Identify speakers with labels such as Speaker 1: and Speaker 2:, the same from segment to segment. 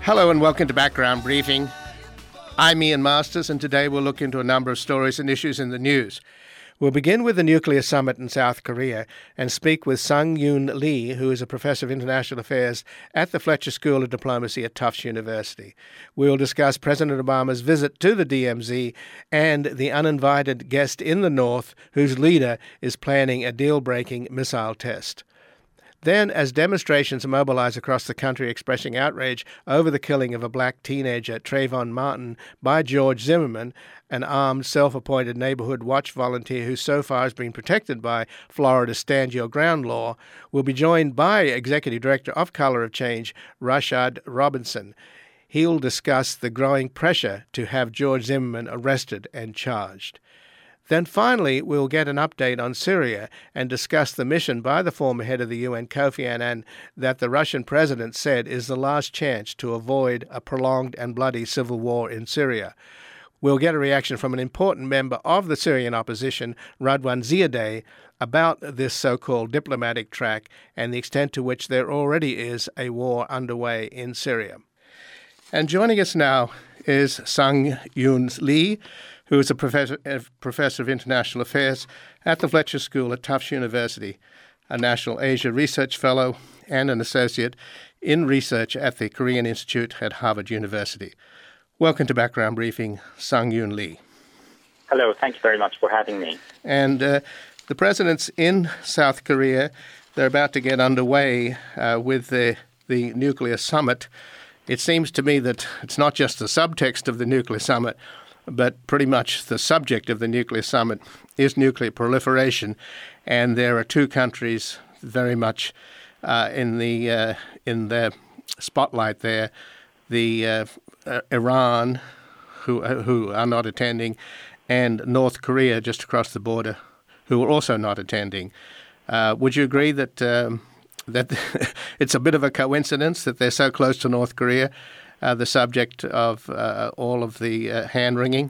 Speaker 1: Hello and welcome to Background Briefing. I'm Ian Masters, and today we'll look into a number of stories and issues in the news. We'll begin with the nuclear summit in South Korea and speak with Sung-Yoon Lee, who is a professor of international affairs at the Fletcher School of Diplomacy at Tufts University. We'll discuss President Obama's visit to the DMZ and the uninvited guest in the North, whose leader is planning a deal-breaking missile test. Then, as demonstrations mobilize across the country expressing outrage over the killing of a black teenager, Trayvon Martin, by George Zimmerman, an armed, self-appointed neighborhood watch volunteer who so far has been protected by Florida's Stand Your Ground law, will be joined by Executive Director of Color of Change, Rashad Robinson. He'll discuss the growing pressure to have George Zimmerman arrested and charged. Then finally, we'll get an update on Syria and discuss the mission by the former head of the UN, Kofi Annan, that the Russian president said is the last chance to avoid a prolonged and bloody civil war in Syria. We'll get a reaction from an important member of the Syrian opposition, Radwan Ziadeh, about this so-called diplomatic track and the extent to which there already is a war underway in Syria. And joining us now is Sung-Yoon Lee, who is a professor of international affairs at the Fletcher School at Tufts University, a National Asia Research Fellow and an associate in research at the Korean Institute at Harvard University. Welcome to Background Briefing, Sung-Yoon Lee.
Speaker 2: Hello, thank you very much for having me.
Speaker 1: And the president's in South Korea. They're about to get underway with the nuclear summit. It seems to me that it's not just the subtext of the nuclear summit, but pretty much the subject of the nuclear summit is nuclear proliferation, and there are two countries very much in the spotlight there: the Iran, who are not attending, and North Korea just across the border, who are also not attending. Would you agree that that it's a bit of a coincidence that they're so close to North Korea? The subject of all of the hand-wringing?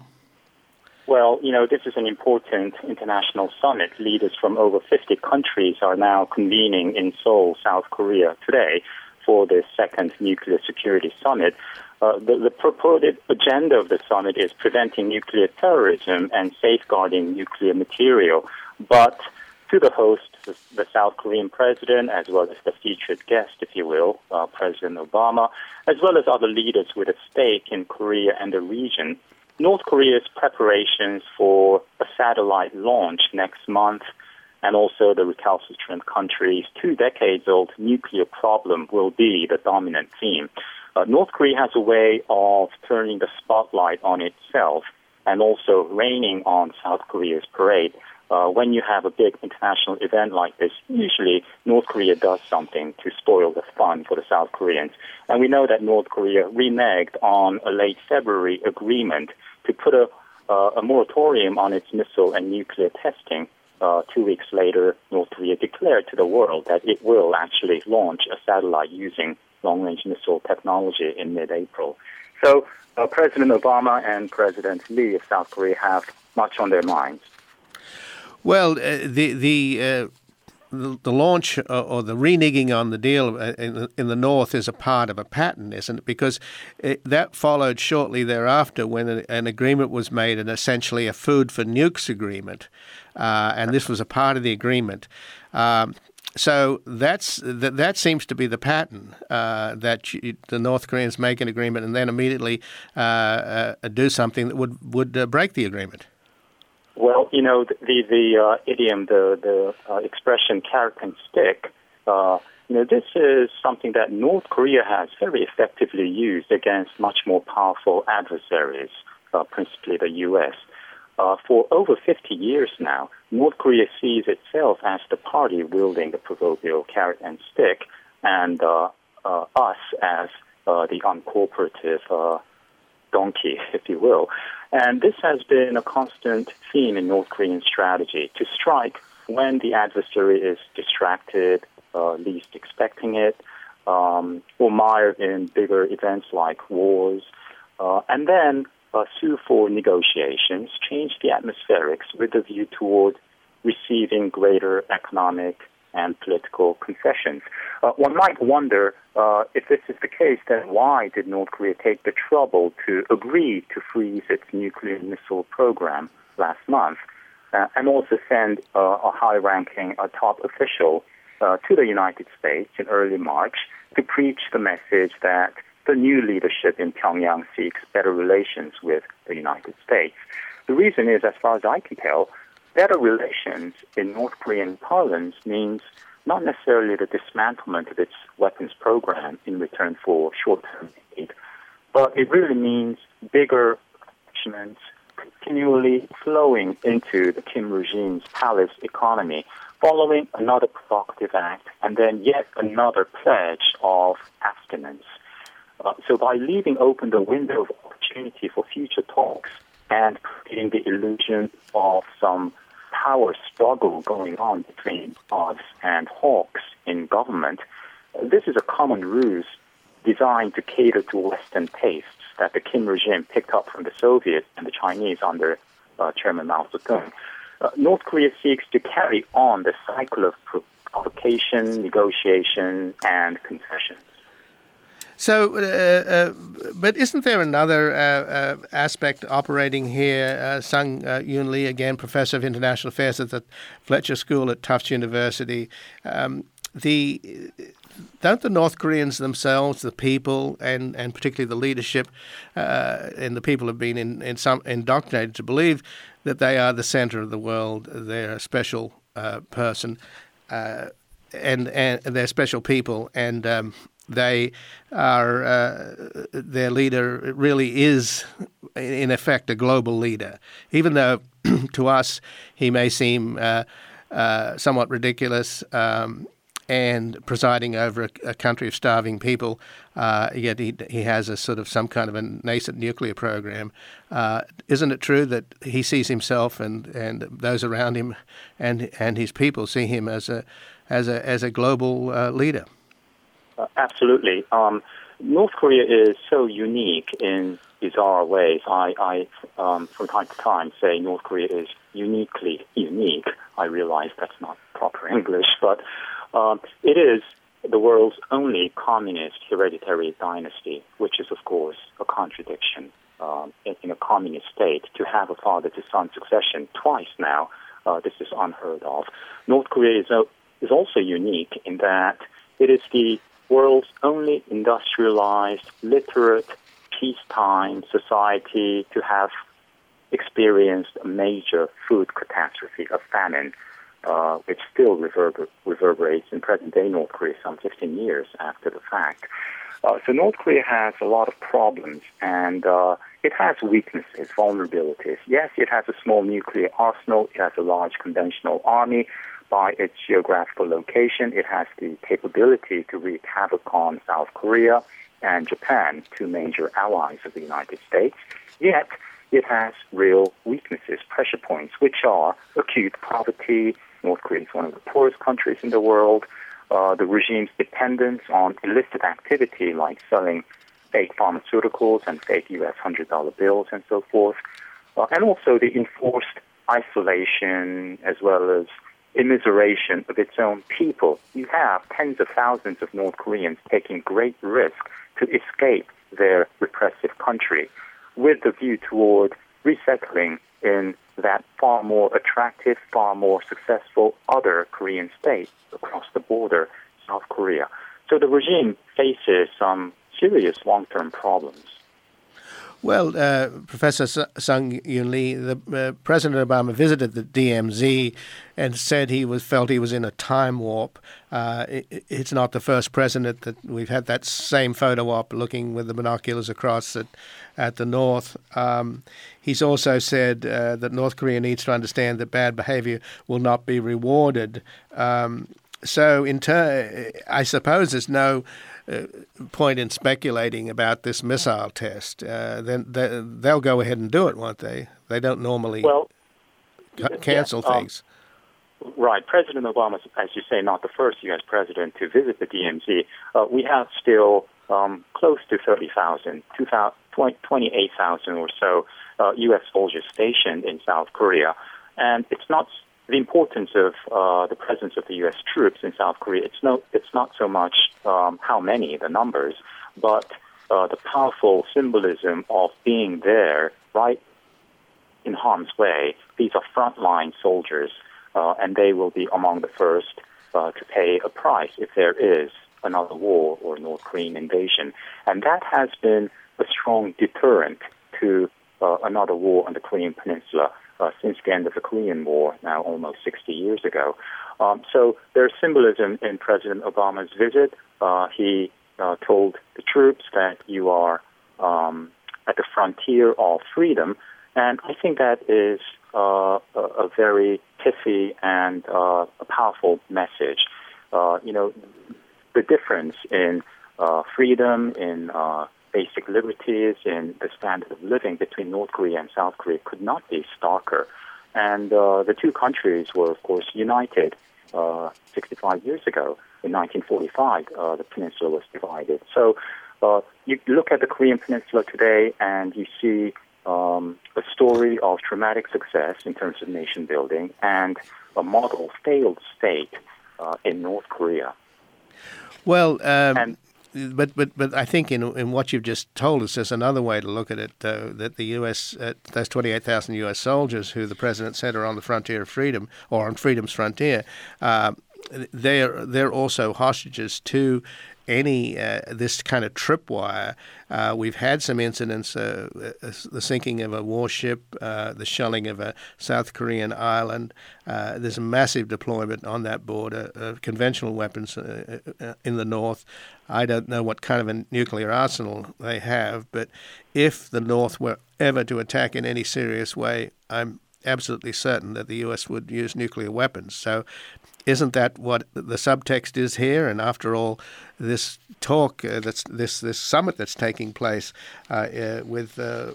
Speaker 2: Well, this is an important international summit. Leaders from over 50 countries are now convening in Seoul, South Korea today for the second nuclear security summit. The purported agenda of the summit is preventing nuclear terrorism and safeguarding nuclear material. But to the host, the South Korean president, as well as the featured guest, if you will, President Obama, as well as other leaders with a stake in Korea and the region, North Korea's preparations for a satellite launch next month, and also the recalcitrant country's 2 decades-old nuclear problem will be the dominant theme. North Korea has a way of turning the spotlight on itself and also raining on South Korea's parade. When you have a big international event like this, usually North Korea does something to spoil the fun for the South Koreans. And we know that North Korea reneged on a late February agreement to put a moratorium on its missile and nuclear testing. 2 weeks later, North Korea declared to the world that it will actually launch a satellite using long-range missile technology in mid-April. So President Obama and President Lee of South Korea have much on their minds.
Speaker 1: Well, the launch or the reneging on the deal in the North is a part of a pattern, isn't it? Because that followed shortly thereafter when an agreement was made, and essentially a food for nukes agreement, and this was a part of the agreement. So that seems to be the pattern, that the North Koreans make an agreement and then immediately do something that would break the agreement.
Speaker 2: Well, the idiom, the expression carrot and stick, this is something that North Korea has very effectively used against much more powerful adversaries, principally the U.S. For over 50 years now, North Korea sees itself as the party wielding the proverbial carrot and stick, and us as the uncooperative donkey, if you will. And this has been a constant theme in North Korean strategy, to strike when the adversary is distracted, least expecting it, or mired in bigger events like wars, and then sue for negotiations, change the atmospherics with a view toward receiving greater economic and political concessions. One might wonder if this is the case, then why did North Korea take the trouble to agree to freeze its nuclear missile program last month and also send a high-ranking top official to the United States in early March to preach the message that the new leadership in Pyongyang seeks better relations with the United States. The reason is, as far as I can tell, better relations in North Korean parlance means not necessarily the dismantlement of its weapons program in return for short-term aid, but it really means bigger investments continually flowing into the Kim regime's palace economy, following another provocative act and then yet another pledge of abstinence. So by leaving open the window of opportunity for future talks and creating the illusion of some power struggle going on between us and hawks in government, this is a common ruse designed to cater to Western tastes that the Kim regime picked up from the Soviets and the Chinese under Chairman Mao Zedong. North Korea seeks to carry on the cycle of provocation, negotiation, and concessions.
Speaker 1: So, but isn't there another aspect operating here? Sung Yoon Lee, again, Professor of International Affairs at the Fletcher School at Tufts University. Don't the North Koreans themselves, the people, and particularly the leadership, and the people have been indoctrinated to believe that they are the center of the world, they're a special person, and they're special people, and they are, their leader really is, in effect, a global leader. Even though to us he may seem somewhat ridiculous and presiding over a country of starving people, yet he has a sort of some kind of a nascent nuclear program. Isn't it true that he sees himself and those around him and his people see him as a global leader?
Speaker 2: Absolutely. North Korea is so unique in bizarre ways. I from time to time, say North Korea is uniquely unique. I realize that's not proper English, but it is the world's only communist hereditary dynasty, which is, of course, a contradiction in a communist state. To have a father-to-son succession twice now, this is unheard of. North Korea is also unique in that it is the world's only industrialized, literate, peacetime society to have experienced a major food catastrophe, a famine, which still reverberates in present-day North Korea some 15 years after the fact. So North Korea has a lot of problems, and it has weaknesses, vulnerabilities. Yes, it has a small nuclear arsenal. It has a large conventional army. By its geographical location, it has the capability to wreak havoc on South Korea and Japan, two major allies of the United States. Yet, it has real weaknesses, pressure points, which are acute poverty. North Korea is one of the poorest countries in the world. The regime's dependence on illicit activity like selling fake pharmaceuticals and fake U.S. $100 bills and so forth. And also the enforced isolation as well as immiseration of its own people. You have tens of thousands of North Koreans taking great risk to escape their repressive country with the view toward resettling in that far more attractive, far more successful other Korean state across the border, South Korea. So the regime faces some serious long-term problems.
Speaker 1: Well, Professor Sung Yoon Lee, President Obama visited the DMZ and said felt he was in a time warp. It's not the first president that we've had that same photo op looking with the binoculars across at the north. He's also said that North Korea needs to understand that bad behavior will not be rewarded. So I suppose there's no point in speculating about this missile test. Then they'll go ahead and do it, won't they? They don't normally cancel things.
Speaker 2: Right. President Obama, as you say, not the first U.S. president to visit the DMZ. We have still close to 30,000, 28,000 or so U.S. soldiers stationed in South Korea. And it's not the importance of the presence of the U.S. troops in South Korea, it's not so much how many, the numbers, but the powerful symbolism of being there right in harm's way. These are frontline soldiers, and they will be among the first to pay a price if there is another war or North Korean invasion. And that has been a strong deterrent to another war on the Korean Peninsula since the end of the Korean War, now almost 60 years ago. So there's symbolism in President Obama's visit. He told the troops that you are at the frontier of freedom, and I think that is a very pithy and a powerful message. The difference in freedom, in basic liberties, in the standard of living between North Korea and South Korea could not be starker. And the two countries were, of course, united 65 years ago. In 1945, the peninsula was divided. So you look at the Korean Peninsula today and you see a story of dramatic success in terms of nation building and a model failed state in North Korea.
Speaker 1: Well, but I think in what you've just told us, there's another way to look at it, though, that the U.S., those 28,000 U.S. soldiers who the president said are on the frontier of freedom, or on freedom's frontier, they're also hostages to any this kind of tripwire. We've had some incidents, the sinking of a warship, the shelling of a South Korean island. There's a massive deployment on that border of conventional weapons in the north. I don't know what kind of a nuclear arsenal they have, but if the North were ever to attack in any serious way, I'm absolutely certain that the U.S. would use nuclear weapons. So isn't that what the subtext is here? And after all, this talk, this summit that's taking place with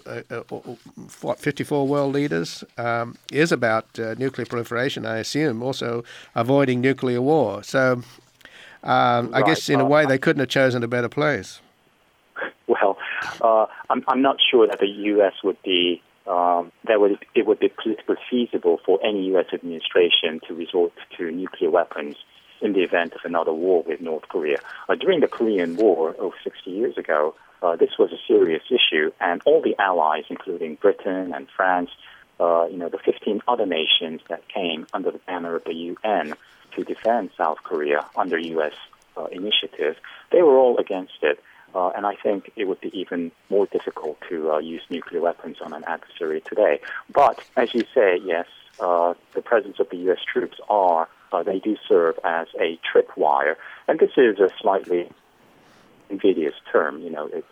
Speaker 1: 54 world leaders is about nuclear proliferation, I assume, also avoiding nuclear war. So I guess in a way they couldn't have chosen a better place.
Speaker 2: Well, I'm not sure that the U.S. would be it would be politically feasible for any U.S. administration to resort to nuclear weapons in the event of another war with North Korea. During the Korean War over 60 years ago, this was a serious issue, and all the allies, including Britain and France, the 15 other nations that came under the banner of the UN to defend South Korea under U.S. initiative, they were all against it. And I think it would be even more difficult to use nuclear weapons on an adversary today. But, as you say, yes, the presence of the U.S. troops they do serve as a tripwire. And this is a slightly invidious term.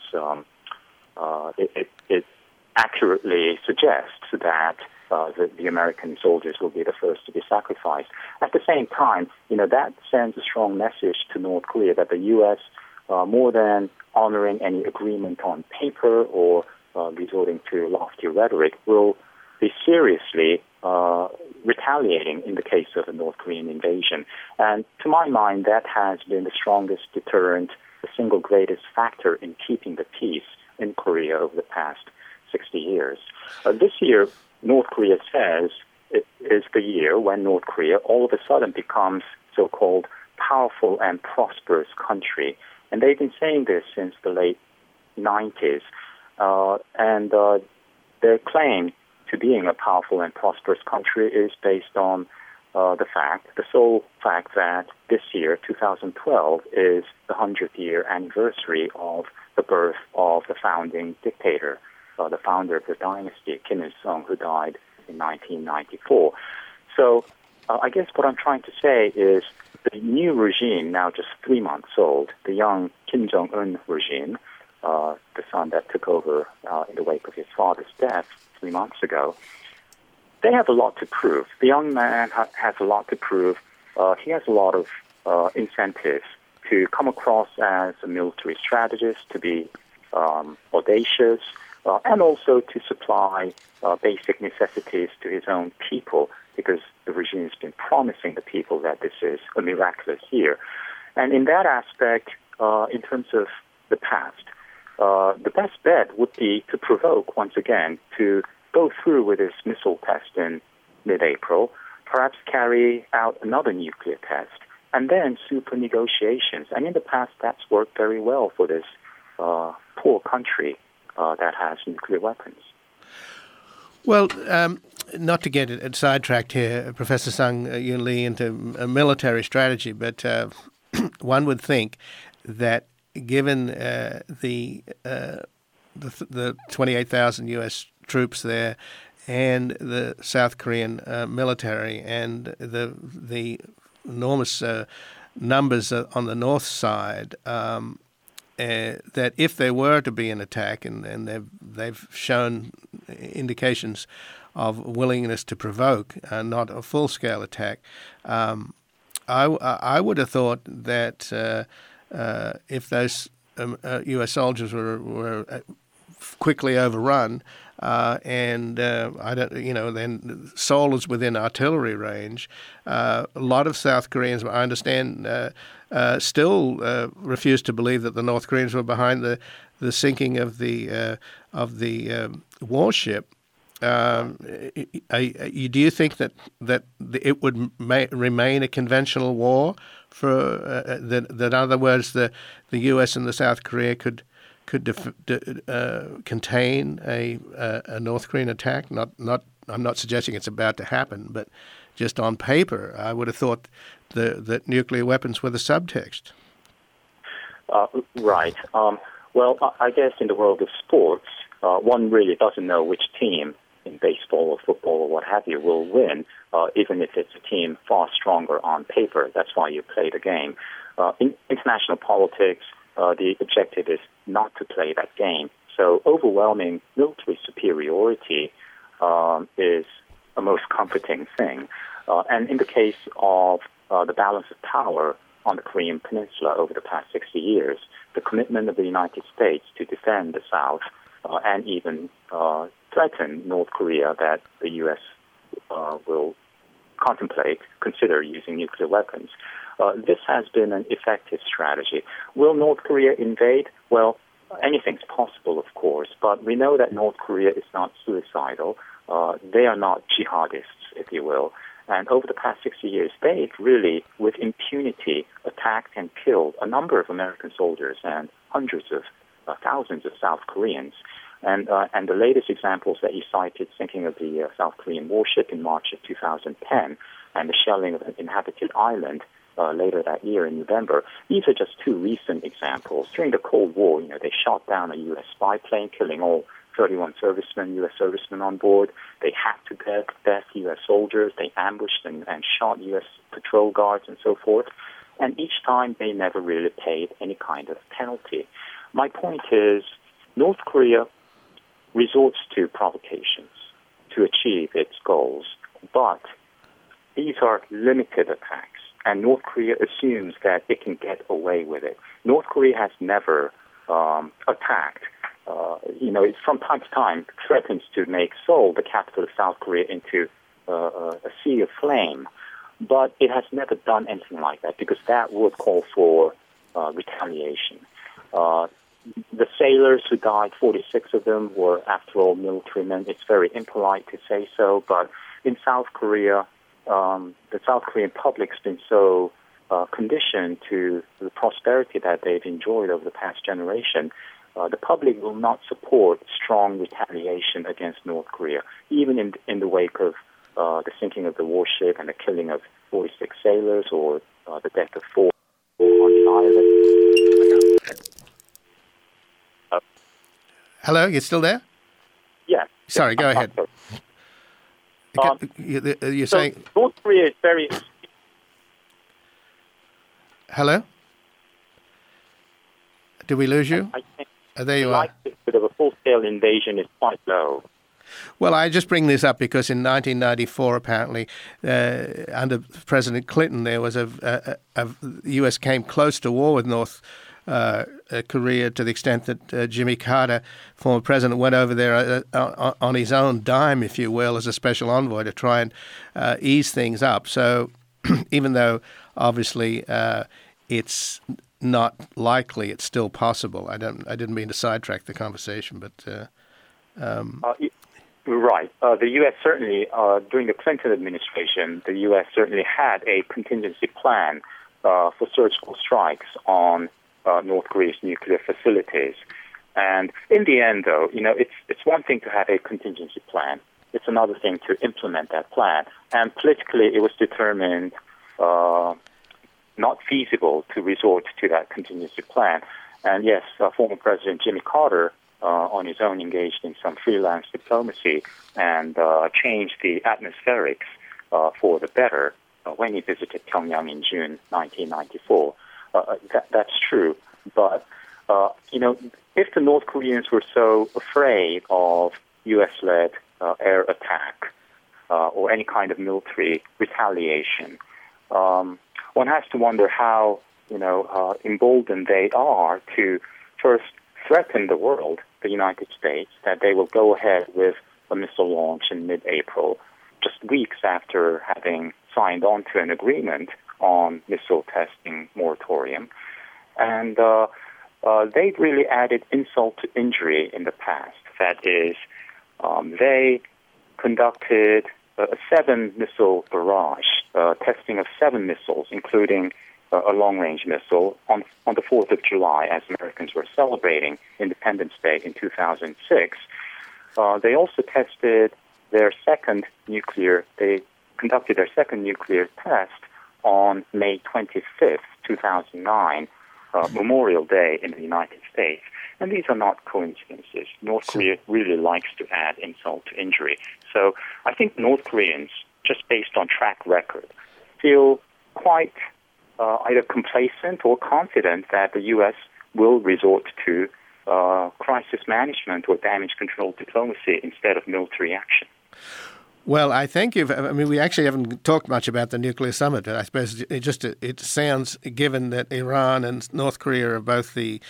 Speaker 2: It accurately suggests that the American soldiers will be the first to be sacrificed. At the same time, that sends a strong message to North Korea that the U.S., more than honoring any agreement on paper or resorting to lofty rhetoric, will be seriously retaliating in the case of a North Korean invasion. And to my mind, that has been the strongest deterrent, the single greatest factor in keeping the peace in Korea over the past 60 years. This year, North Korea says it is the year when North Korea all of a sudden becomes so-called powerful and prosperous country. And they've been saying this since the late 90s. And their claim to being a powerful and prosperous country is based on the sole fact that this year, 2012, is the 100th year anniversary of the birth of the founding dictator, the founder of the dynasty, Kim Il-sung, who died in 1994. So I guess what I'm trying to say is the new regime, now just 3 months old, the young Kim Jong-un regime, the son that took over in the wake of his father's death 3 months ago, they have a lot to prove. The young man has a lot to prove. He has a lot of incentives to come across as a military strategist, to be audacious, and also to supply basic necessities to his own people, because the regime has been promising the people that this is a miraculous year. And in that aspect, in terms of the past, the best bet would be to provoke, once again, to go through with this missile test in mid-April, perhaps carry out another nuclear test, and then super negotiations. And in the past, that's worked very well for this poor country that has nuclear weapons.
Speaker 1: Well, not to get sidetracked here, Professor Sung-Yoon Lee, into military strategy, but one would think that given the 28,000 U.S. troops there and the South Korean military and the enormous numbers on the north side, that if there were to be an attack, and they've shown indications of willingness to provoke, not a full-scale attack, I would have thought that if those U.S. soldiers were quickly overrun, and then Seoul is within artillery range, a lot of South Koreans, I understand, still refuse to believe that the North Koreans were behind the sinking of the warship. Do you think that it would remain a conventional war? That in other words, the U.S. and the South Korea could contain a North Korean attack? I'm not suggesting it's about to happen, but just on paper, I would have thought that nuclear weapons were the subtext.
Speaker 2: Right. Well, I guess in the world of sports, one really doesn't know which team in baseball or football or what have you will win, even if it's a team far stronger on paper. That's why you play the game. In international politics, the objective is not to play that game. So overwhelming military superiority is a most comforting thing. And in the case of the balance of power on the Korean Peninsula over the past 60 years, the commitment of the United States to defend the South and even threaten North Korea that the U.S. will consider using nuclear weapons. This has been an effective strategy. Will North Korea invade? Well, anything's possible, of course, but we know that North Korea is not suicidal. They are not jihadists, if you will. And over the past 60 years, they've really, with impunity, attacked and killed a number of American soldiers and hundreds of thousands of South Koreans. And the latest examples that you cited, thinking of the South Korean warship in March of 2010 and the shelling of an inhabited island later that year in November, these are just two recent examples. During the Cold War, they shot down a U.S. spy plane, killing all 31 U.S. servicemen on board. They hacked to death U.S. soldiers. They ambushed and shot U.S. patrol guards and so forth. And each time, they never really paid any kind of penalty. My point is, North Korea resorts to provocations to achieve its goals, but these are limited attacks, and North Korea assumes that it can get away with it. North Korea has never attacked. It from time to time threatens to make Seoul, the capital of South Korea, into a sea of flame, but it has never done anything like that because that would call for retaliation. The sailors who died, 46 of them, were, after all, military men. It's very impolite to say so, but in South Korea, the South Korean public's been so conditioned to the prosperity that they've enjoyed over the past generation. The public will not support strong retaliation against North Korea, even in the wake of the sinking of the warship and the killing of 46 sailors or the death of 4 on the island.
Speaker 1: Hello, you still there?
Speaker 2: Yes.
Speaker 1: Sorry, go ahead. You're saying
Speaker 2: North Korea is very.
Speaker 1: Hello? Did we lose you?
Speaker 2: I think
Speaker 1: there you are.
Speaker 2: The likelihood of a full-scale invasion is quite low.
Speaker 1: Well, I just bring this up because in 1994, apparently, under President Clinton, there was the U.S. came close to war with North Korea to the extent that Jimmy Carter, former president, went over there on his own dime, if you will, as a special envoy to try and ease things up. So even though obviously it's not likely, it's still possible. I didn't mean to sidetrack the conversation, but
Speaker 2: Right. The U.S. certainly, during the Clinton administration, the U.S. certainly had a contingency plan for surgical strikes on North Korea's nuclear facilities. And in the end, though, it's one thing to have a contingency plan. It's another thing to implement that plan. And politically, it was determined not feasible to resort to that contingency plan. And yes, former President Jimmy Carter, on his own, engaged in some freelance diplomacy and changed the atmospherics for the better when he visited Pyongyang in June 1994. That's true. But, if the North Koreans were so afraid of U.S.-led air attack or any kind of military retaliation, one has to wonder how, emboldened they are to first threaten the world, the United States, that they will go ahead with a missile launch in mid-April, just weeks after having signed on to an agreement on missile testing moratorium. And they've really added insult to injury in the past. That is, they conducted a 7-missile barrage, testing of 7 missiles, including a long-range missile, on the 4th of July, as Americans were celebrating Independence Day in 2006. They also tested their second nuclear test on May 25th, 2009, Memorial Day in the United States. And these are not coincidences. North Korea really likes to add insult to injury. So I think North Koreans, just based on track record, feel quite either complacent or confident that the U.S. will resort to crisis management or damage control diplomacy instead of military action.
Speaker 1: Well, I thank you. We actually haven't talked much about the nuclear summit, but I suppose it sounds, given that Iran and North Korea are both the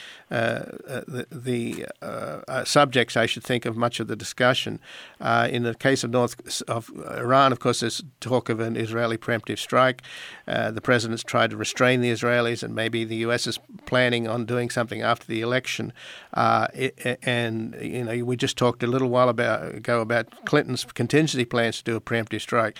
Speaker 1: subjects, I should think, of much of the discussion. In the case of Iran, of course, there's talk of an Israeli preemptive strike. The president's tried to restrain the Israelis, and maybe the U.S. is planning on doing something after the election. We just talked a little while ago about Clinton's contingency plans to do a preemptive strike.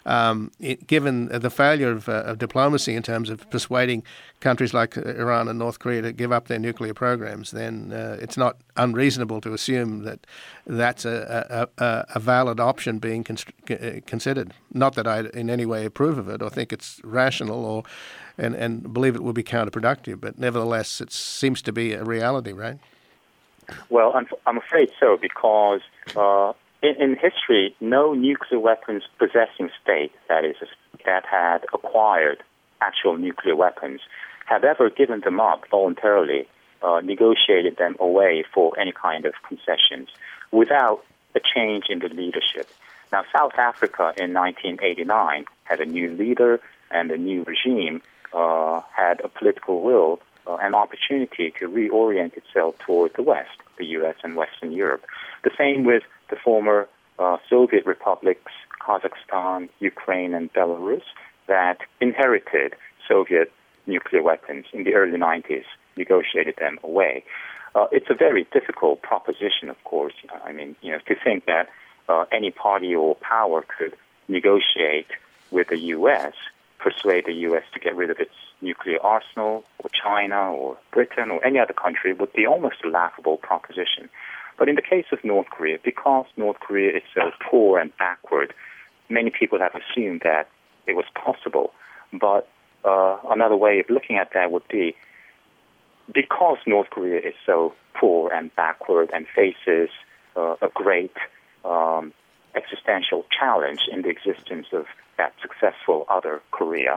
Speaker 1: Given the failure of diplomacy in terms of persuading countries like Iran and North Korea to give up their nuclear programs, then it's not unreasonable to assume that that's a valid option being considered. Not that I in any way approve of it or think it's rational and believe it will be counterproductive, but nevertheless it seems to be a reality, right?
Speaker 2: Well, I'm afraid so, because in history, no nuclear weapons possessing state, that had acquired actual nuclear weapons, have ever given them up voluntarily, negotiated them away for any kind of concessions without a change in the leadership. Now, South Africa in 1989 had a new leader, and the new regime had a political will and opportunity to reorient itself toward the West, the U.S. and Western Europe. The same with the former Soviet republics, Kazakhstan, Ukraine, and Belarus, that inherited Soviet nuclear weapons in the early 90s, negotiated them away. It's a very difficult proposition, of course. To think that any party or power could negotiate with the U.S., persuade the U.S. to get rid of its nuclear arsenal, or China, or Britain, or any other country, would be almost a laughable proposition. But in the case of North Korea, because North Korea is so poor and backward, many people have assumed that it was possible. But another way of looking at that would be, because North Korea is so poor and backward and faces a great existential challenge in the existence of that successful other Korea,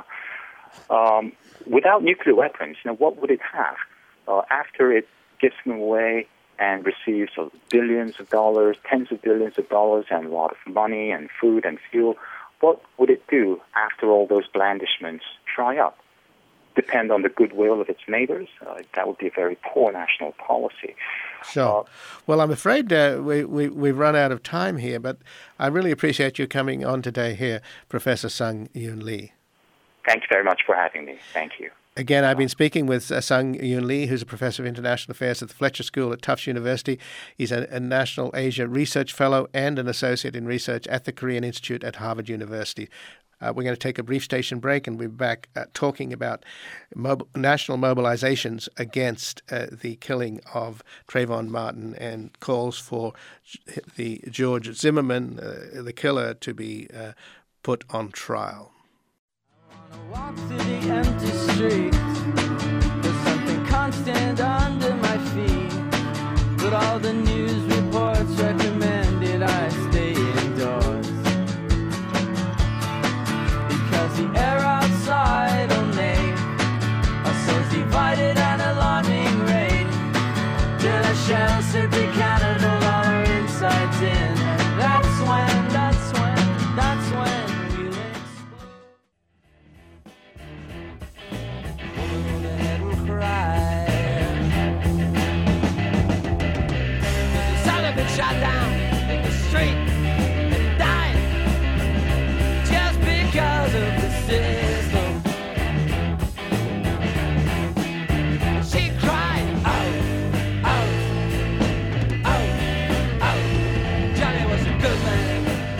Speaker 2: without nuclear weapons, what would it have? After it gives them away and receives billions of dollars, tens of billions of dollars, and a lot of money and food and fuel, what would it do after all those blandishments dry up? Depend on the goodwill of its neighbors? That would be a very poor national policy.
Speaker 1: Sure. Well, I'm afraid we've run out of time here, but I really appreciate you coming on today here, Professor Sung Yoon Lee.
Speaker 2: Thanks very much for having me. Thank you.
Speaker 1: Again, I've been speaking with Sung-Yoon Lee, who's a professor of international affairs at the Fletcher School at Tufts University. He's a National Asia Research Fellow and an associate in research at the Korean Institute at Harvard University. We're going to take a brief station break and we'll be back talking about national mobilizations against the killing of Trayvon Martin and calls for the George Zimmerman, the killer, to be put on trial.
Speaker 3: Walk through the empty streets, there's something constant under my feet, but all the news reports recommended I stay indoors, because the air outside will make us so divided and alarming rate, till a shell simply cannot hold our insides in, and that's when shot down in the street and died just because of the system. She cried, oh, oh, oh, oh, Johnny was a good man.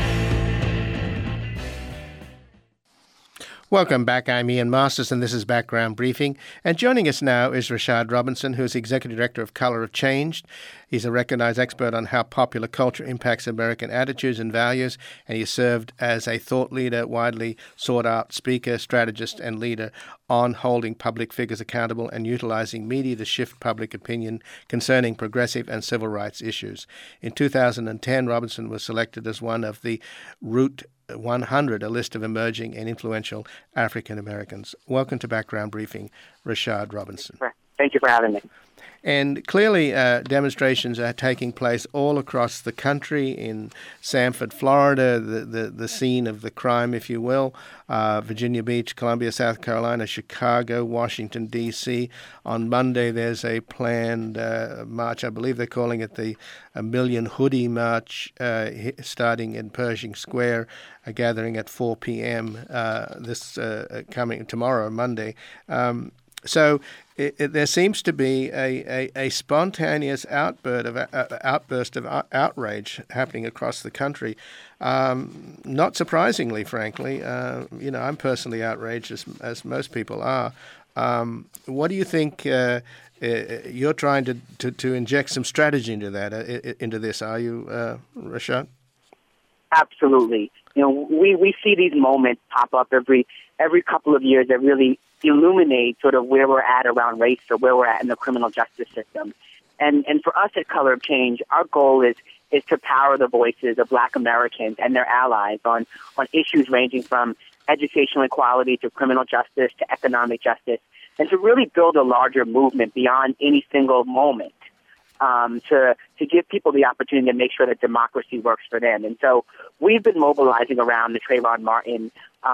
Speaker 1: Welcome back. I'm Ian Masters, and this is Background Briefing. And joining us now is Rashad Robinson, who is Executive Director of Color of Change. He's a recognized expert on how popular culture impacts American attitudes and values, and he served as a thought leader, widely sought-out speaker, strategist, and leader on holding public figures accountable and utilizing media to shift public opinion concerning progressive and civil rights issues. In 2010, Robinson was selected as one of the Root 100, a list of emerging and influential African Americans. Welcome to Background Briefing, Rashad Robinson.
Speaker 2: Thank you for having me.
Speaker 1: And clearly demonstrations are taking place all across the country, in Sanford, Florida, the scene of the crime, if you will, Virginia Beach, Columbia, South Carolina, Chicago, Washington, D.C. On Monday, there's a planned march. I believe they're calling it the A Million Hoodie March, starting in Pershing Square, gathering at 4 p.m. Coming tomorrow, Monday. So there seems to be a spontaneous outburst of outrage happening across the country. Not surprisingly, frankly, I'm personally outraged as most people are. What do you think? You're trying to inject some strategy into this. Are you, Rashad?
Speaker 4: Absolutely. We see these moments pop up every couple of years that really illuminate sort of where we're at around race or where we're at in the criminal justice system. And for us at Color of Change, our goal is to power the voices of Black Americans and their allies on issues ranging from educational equality to criminal justice to economic justice, and to really build a larger movement beyond any single moment, to give people the opportunity to make sure that democracy works for them. And so we've been mobilizing around the Trayvon Martin,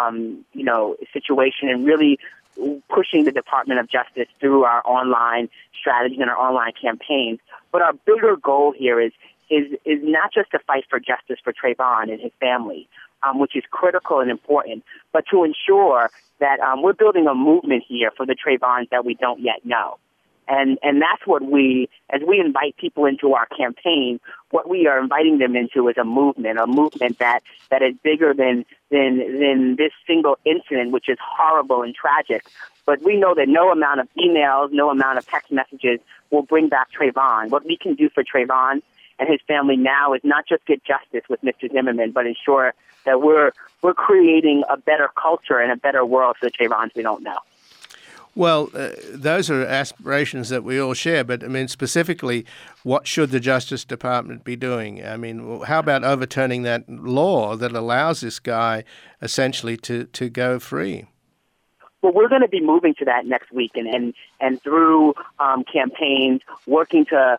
Speaker 4: situation, and really pushing the Department of Justice through our online strategies and our online campaigns. But our bigger goal here is not just to fight for justice for Trayvon and his family, which is critical and important, but to ensure that we're building a movement here for the Trayvons that we don't yet know. And that's what as we invite people into our campaign, what we are inviting them into is a movement that is bigger than this single incident, which is horrible and tragic. But we know that no amount of emails, no amount of text messages will bring back Trayvon. What we can do for Trayvon and his family now is not just get justice with Mr. Zimmerman, but ensure that we're creating a better culture and a better world for the Trayvons we don't know.
Speaker 1: Well, those are aspirations that we all share, but I mean, specifically, what should the Justice Department be doing? I mean, how about overturning that law that allows this guy essentially to go free?
Speaker 4: Well, we're going to be moving to that next week, and through campaigns, working to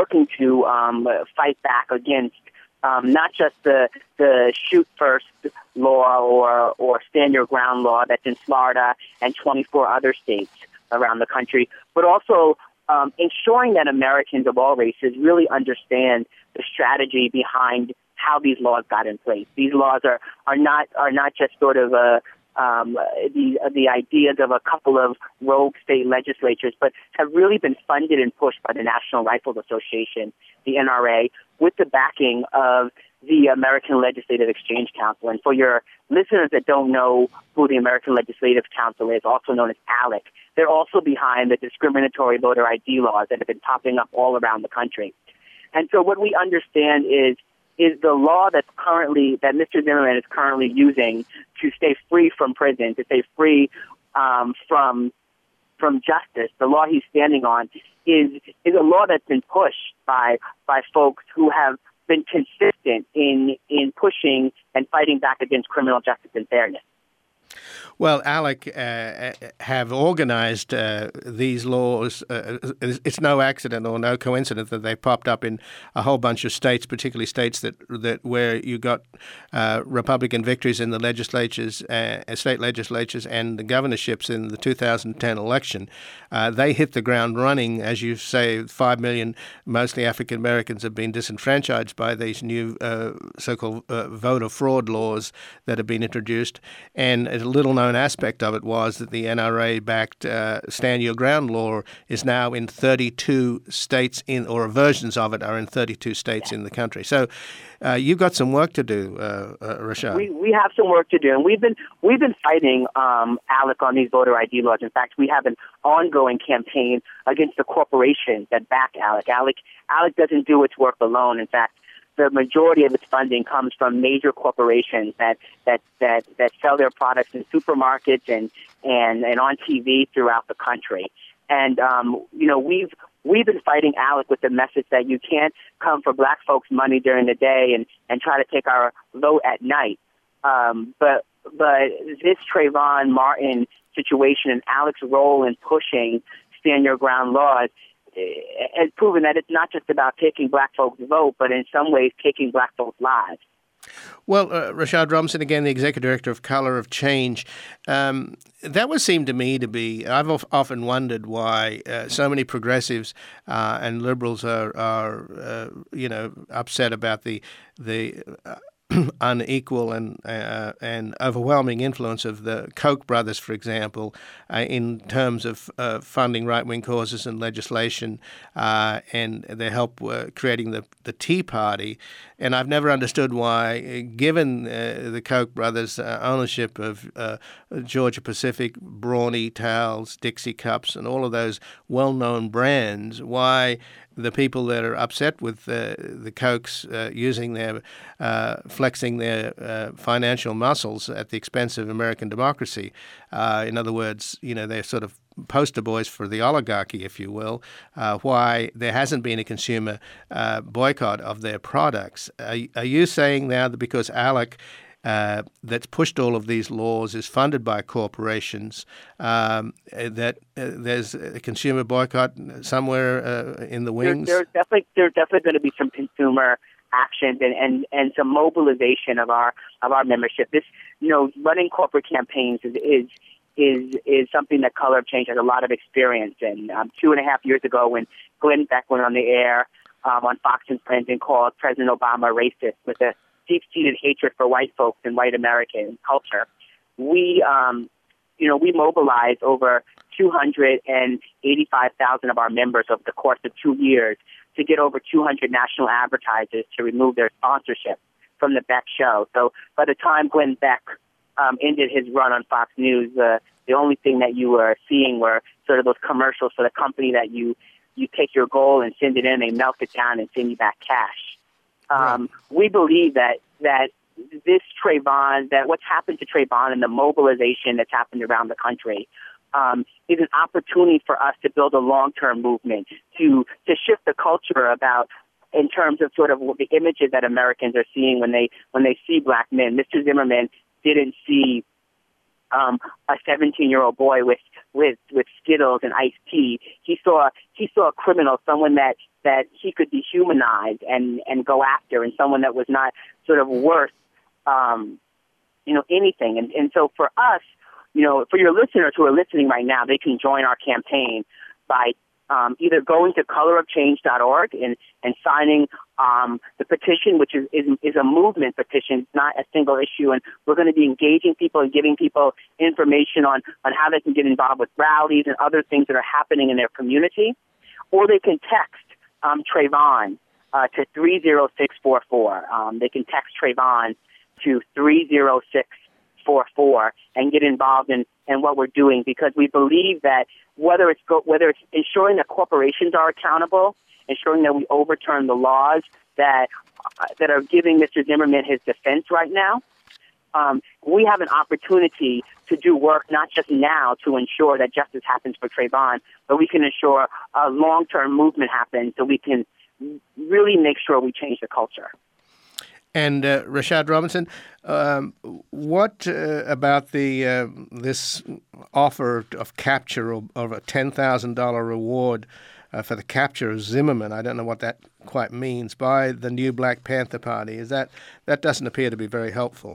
Speaker 4: fight back against not just the shoot first law or stand your ground law that's in Florida and 24 other states around the country, but also ensuring that Americans of all races really understand the strategy behind how these laws got in place. These laws are not just sort of the ideas of a couple of rogue state legislatures, but have really been funded and pushed by the National Rifle Association, the NRA, with the backing of the American Legislative Exchange Council. And for your listeners that don't know who the American Legislative Council is, also known as ALEC, they're also behind the discriminatory voter ID laws that have been popping up all around the country. And so what we understand is the law that Mr. Zimmerman is currently using to stay free from prison, to stay free from justice. The law he's standing on is a law that's been pushed by folks who have been consistent in pushing and fighting back against criminal justice and fairness.
Speaker 1: Well, ALEC have organized these laws. It's no accident or no coincidence that they popped up in a whole bunch of states, particularly states that where you got Republican victories in the legislatures, state legislatures, and the governorships in the 2010 election. They hit the ground running. As you say, 5 million, mostly African Americans, have been disenfranchised by these new so-called voter fraud laws that have been introduced. And a little-known aspect of it was that the NRA-backed Stand Your Ground law is now in 32 states, or versions of it are in 32 states in the country. So you've got some work to do, Rashad.
Speaker 4: We have some work to do, and we've been fighting ALEC on these voter ID laws. In fact, we have an ongoing campaign against the corporations that back ALEC. ALEC doesn't do its work alone. In fact, the majority of its funding comes from major corporations that sell their products in supermarkets and on TV throughout the country. And we've been fighting ALEC with the message that you can't come for black folks' money during the day and try to take our vote at night. But this Trayvon Martin situation and ALEC's role in pushing Stand Your Ground laws has proven that it's not just about taking black folks' vote, but in some ways taking black folks' lives.
Speaker 1: Well, Rashad Robinson, again, the Executive Director of Color of Change. That would seem to me to be, I've often wondered why so many progressives and liberals are upset about the unequal and overwhelming influence of the Koch brothers, for example, in terms of funding right-wing causes and legislation and their help creating the Tea Party. And I've never understood why, given the Koch brothers' ownership of Georgia Pacific, Brawny towels, Dixie cups, and all of those well-known brands, why the people that are upset with the Kochs using their flexing their financial muscles at the expense of American democracy. In other words, they're sort of poster boys for the oligarchy, if you will, why there hasn't been a consumer boycott of their products. Are you saying now that because ALEC that's pushed all of these laws is funded by corporations, that there's a consumer boycott somewhere in the wings?
Speaker 4: There's definitely going to be some consumer action and some mobilization of our membership. This, running corporate campaigns is something that Color of Change has a lot of experience in. 2.5 years ago, when Glenn Beck went on the air on Fox and Friends and called President Obama racist with a deep-seated hatred for white folks and white American culture, we mobilized over 285,000 of our members over the course of 2 years to get over 200 national advertisers to remove their sponsorship from the Beck show. So by the time Glenn Beck ended his run on Fox News, the only thing that you were seeing were sort of those commercials for the company that you take your goal and send it in, they melt it down and send you back cash. We believe that this Trayvon, that what's happened to Trayvon and the mobilization that's happened around the country is an opportunity for us to build a long-term movement to shift the culture about in terms of sort of the images that Americans are seeing when they see black men. Mr. Zimmerman didn't see a 17-year-old boy with Skittles and iced tea. He saw a criminal, someone that he could dehumanize and go after, and someone that was not sort of worth anything. And so for us, for your listeners who are listening right now, they can join our campaign by either going to colorofchange.org and signing the petition, which is a movement petition. It's not a single issue, and we're going to be engaging people and giving people information on how they can get involved with rallies and other things that are happening in their community. Or they can text Trayvon to 30644. They can text Trayvon to 30644 and get involved in what we're doing, because we believe that whether it's ensuring that corporations are accountable, ensuring that we overturn the laws that are giving Mr. Zimmerman his defense right now, we have an opportunity to do work not just now to ensure that justice happens for Trayvon, but we can ensure a long-term movement happens so we can really make sure we change the culture.
Speaker 1: And Rashad Robinson, what about this offer of capture of a $10,000 reward for the capture of Zimmerman? I don't know what that quite means, by the new Black Panther Party. That doesn't appear to be very helpful.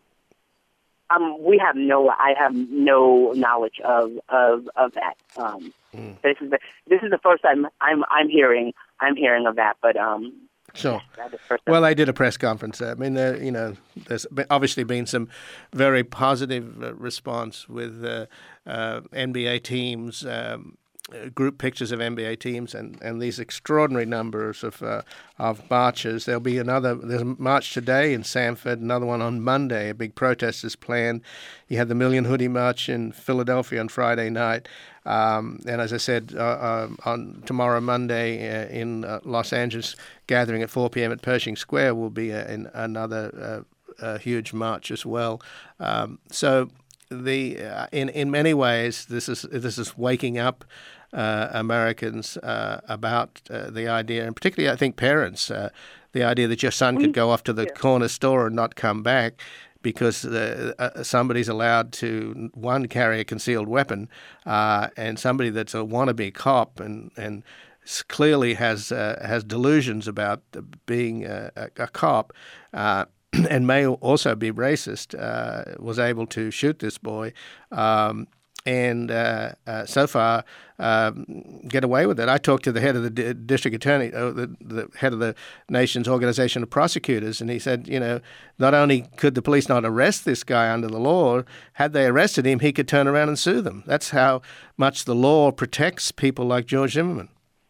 Speaker 4: I have no knowledge of that. This is the first time I'm hearing of that, but.
Speaker 1: Sure. Well, they did a press conference. I mean, there's obviously been some very positive response with NBA teams, group pictures of NBA teams, and these extraordinary numbers of marches. There's a march today in Sanford, another one on Monday. A big protest is planned. You had the Million Hoodie March in Philadelphia on Friday night. And as I said, on tomorrow, Monday, in Los Angeles, gathering at 4 p.m. at Pershing Square will be another huge march as well. So in many ways, this is waking up Americans about the idea, and particularly I think parents, the idea that your son could go off to the corner store and not come back because somebody's allowed to, one, carry a concealed weapon, and somebody that's a wannabe cop and clearly has delusions about being a cop, and may also be racist, was able to shoot this boy, and so far get away with it. I talked to the head of the district attorney, the head of the nation's organization of prosecutors, and he said, not only could the police not arrest this guy under the law, had they arrested him, he could turn around and sue them. That's how much the law protects people like George Zimmerman.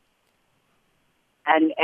Speaker 4: And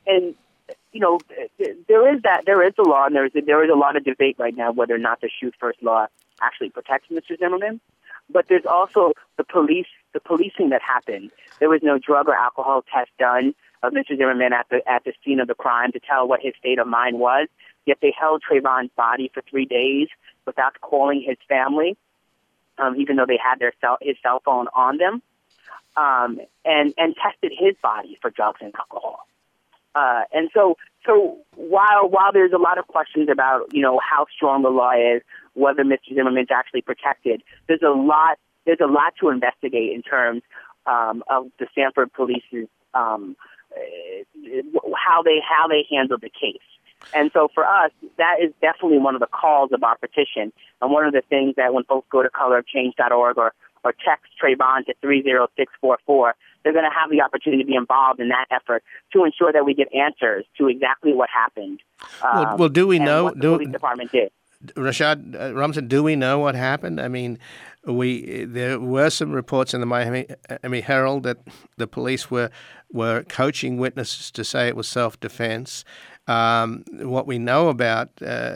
Speaker 4: there is the law, and there is a lot of debate right now whether or not the shoot first law actually protects Mr. Zimmerman. But there's also the policing that happened. There was no drug or alcohol test done of Mr. Zimmerman at the scene of the crime to tell what his state of mind was. Yet they held Trayvon's body for 3 days without calling his family, even though they had his cell phone on them, and tested his body for drugs and alcohol. And so while there's a lot of questions about how strong the law is, whether Mr. Zimmerman's actually protected, there's a lot to investigate in terms of the Sanford Police's how they handled the case. And so for us, that is definitely one of the calls of our petition, and one of the things that when folks go to colorofchange.org or text Trayvon to 30644, they're going to have the opportunity to be involved in that effort to ensure that we get answers to exactly what happened.
Speaker 1: Well, do we know
Speaker 4: what the police department did?
Speaker 1: Rashad Robinson, do we know what happened? I mean, there were some reports in the Miami Herald that the police were coaching witnesses to say it was self-defense. What we know about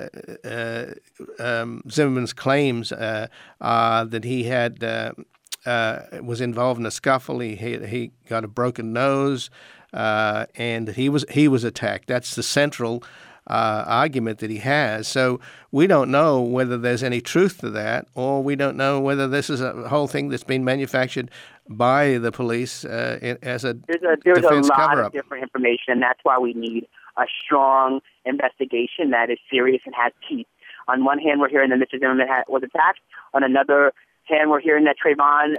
Speaker 1: Zimmerman's claims are that he was involved in a scuffle. He got a broken nose, and he was attacked. That's the central argument that he has. So we don't know whether there's any truth to that, or we don't know whether this is a whole thing that's been manufactured by the police as a defense cover-up.
Speaker 4: There's a lot of different information, and that's why we need a strong investigation that is serious and has teeth. On one hand, we're hearing that Mr. Zimmerman was attacked. On another hand, we're hearing that Trayvon,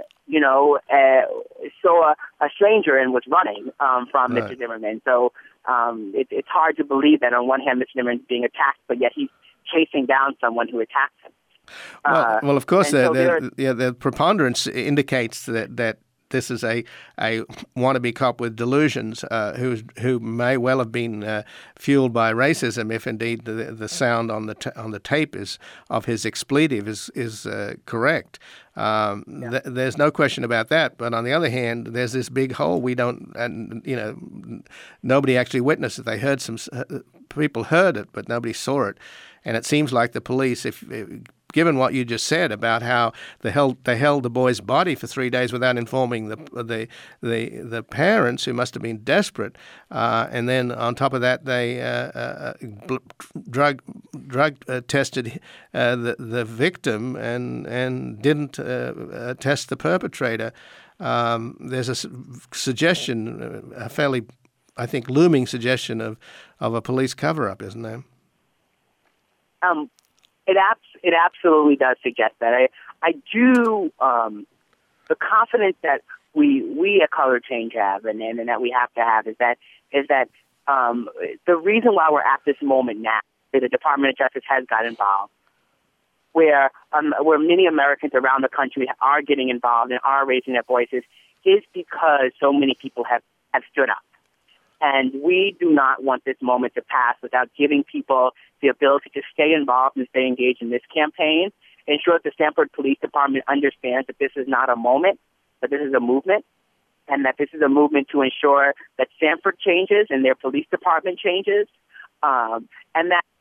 Speaker 4: saw a stranger and was running from Mr. Zimmerman. So it's hard to believe that on one hand, Mr. Zimmerman is being attacked, but yet he's chasing down someone who attacked him.
Speaker 1: Well, of course, the preponderance indicates that this is a wannabe cop with delusions who may well have been fueled by racism, if indeed the sound on the tape is of his expletive is correct. There's no question about that. But on the other hand, there's this big hole. Nobody actually witnessed it. They heard people heard it, but nobody saw it. And it seems like the police, given what you just said about how they held the boy's body for 3 days without informing the parents, who must have been desperate, and then on top of that they drug tested the victim and didn't test the perpetrator. There's a suggestion, a fairly, I think, looming suggestion of a police cover-up, isn't there?
Speaker 4: It absolutely does suggest that. I do, the confidence that we at Color Change have and that we have to have is that the reason why we're at this moment now, that the Department of Justice has got involved, where many Americans around the country are getting involved and are raising their voices, is because so many people have stood up. And we do not want this moment to pass without giving people the ability to stay involved and stay engaged in this campaign. Ensure that the Sanford Police Department understands that this is not a moment, but this is a movement, and that this is a movement to ensure that Sanford changes and their police department changes, and that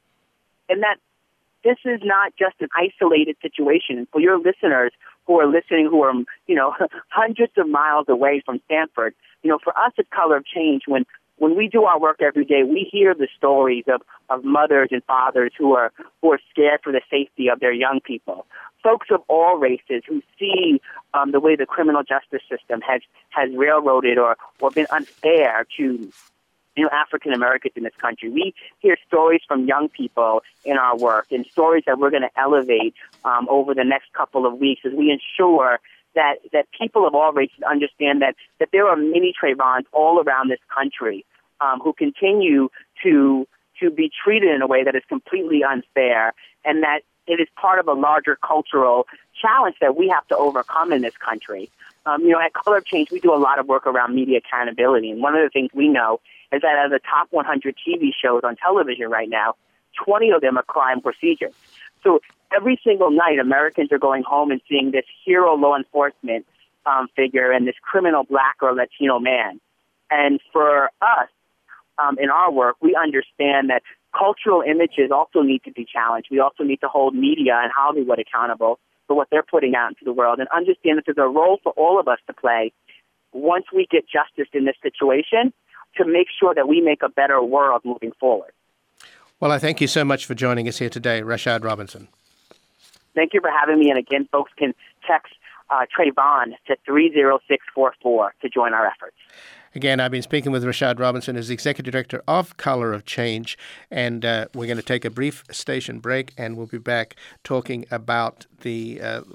Speaker 4: this is not just an isolated situation. For your listeners who are listening, who are hundreds of miles away from Sanford, for us at Color of Change, when we do our work every day, we hear the stories of mothers and fathers who are scared for the safety of their young people. Folks of all races who see the way the criminal justice system has railroaded or been unfair to African Americans in this country. We hear stories from young people in our work, and stories that we're going to elevate over the next couple of weeks as we ensure that people of all races understand that there are many Trayvons all around this country who continue to be treated in a way that is completely unfair, and that it is part of a larger cultural challenge that we have to overcome in this country. At Color of Change, we do a lot of work around media accountability, and one of the things we know is that out of the top 100 TV shows on television right now, 20 of them are crime procedures. So every single night, Americans are going home and seeing this hero law enforcement figure and this criminal Black or Latino man. And for us, in our work, we understand that cultural images also need to be challenged. We also need to hold media and Hollywood accountable for what they're putting out into the world, and understand that there's a role for all of us to play once we get justice in this situation to make sure that we make a better world moving forward.
Speaker 1: Well, I thank you so much for joining us here today, Rashad Robinson.
Speaker 4: Thank you for having me. And again, folks can text Trayvon to 30644 to join our efforts.
Speaker 1: Again, I've been speaking with Rashad Robinson, who's the Executive Director of Color of Change, and we're going to take a brief station break, and we'll be back talking about the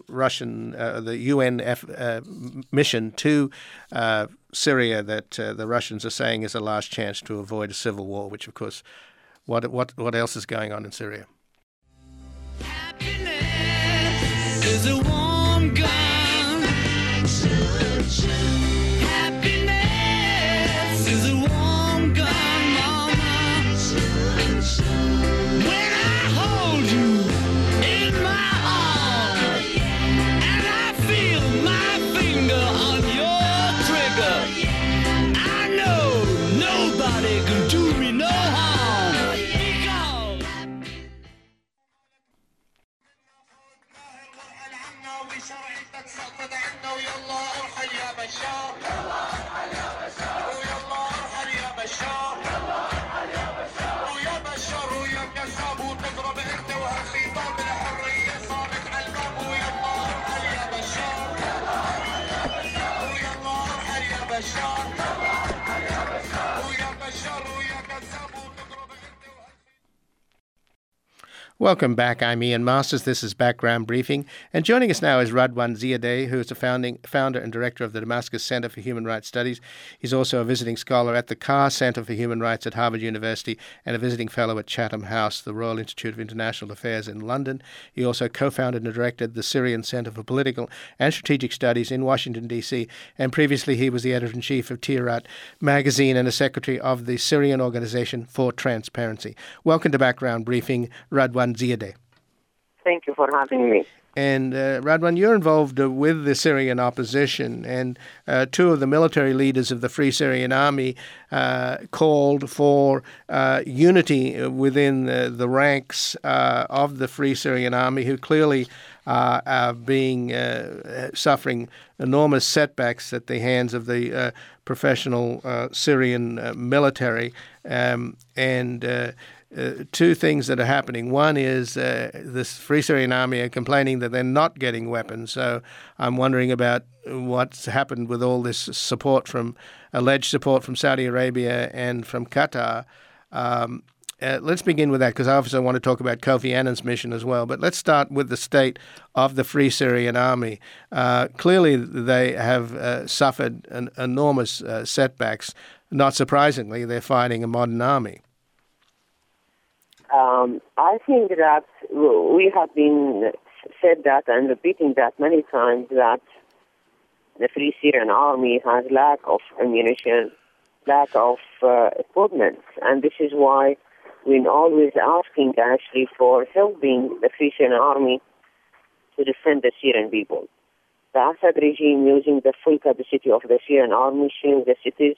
Speaker 1: the UN mission to Syria that the Russians are saying is a last chance to avoid a civil war, which, of course, what else is going on in Syria?
Speaker 3: Happiness is a warm gun. Happiness is a warm gun, mama. When I hold you in my arms and I feel my finger on your trigger, I know nobody can do me no harm. Because
Speaker 1: Welcome back. I'm Ian Masters. This is Background Briefing. And joining us now is Radwan Ziadeh, who is the founder and director of the Damascus Center for Human Rights Studies. He's also a visiting scholar at the Carr Center for Human Rights at Harvard University and a visiting fellow at Chatham House, the Royal Institute of International Affairs in London. He also co-founded and directed the Syrian Center for Political and Strategic Studies in Washington, D.C. And previously he was the editor-in-chief of Tirat magazine and a secretary of the Syrian Organization for Transparency. Welcome to Background Briefing, Radwan Ziadeh.
Speaker 4: Thank you for having me.
Speaker 1: And Radwan, you're involved with the Syrian opposition, and two of the military leaders of the Free Syrian Army called for unity within the ranks of the Free Syrian Army, who clearly are being suffering enormous setbacks at the hands of the professional Syrian military, two things that are happening. One is this Free Syrian Army are complaining that they're not getting weapons. So I'm wondering about what's happened with all this alleged support from Saudi Arabia and from Qatar. Let's begin with that, because I also want to talk about Kofi Annan's mission as well. But let's start with the state of the Free Syrian Army. Clearly, they have suffered enormous setbacks. Not surprisingly, they're fighting a modern army.
Speaker 5: I think that we have been said that and repeating that many times, that the Free Syrian Army has lack of ammunition, lack of equipment, and this is why we're always asking actually for helping the Free Syrian Army to defend the Syrian people. The Assad regime using the full capacity of the Syrian Army, shelling the cities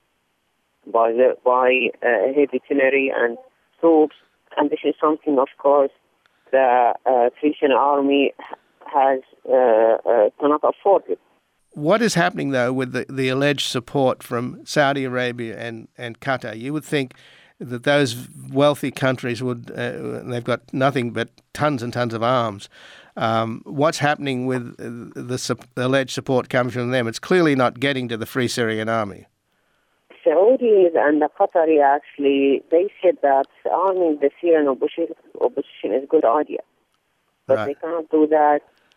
Speaker 5: by heavy artillery and troops. And this is something, of course, the Free Syrian Army has cannot afford it.
Speaker 1: What is happening, though, with the alleged support from Saudi Arabia and Qatar? You would think that those wealthy countries they've got nothing but tons and tons of arms. What's happening with the alleged support coming from them? It's clearly not getting to the Free Syrian Army.
Speaker 5: Saudis and the Qatari actually, they said that arming the Syrian opposition is a good idea. But
Speaker 1: Right.
Speaker 5: they cannot do that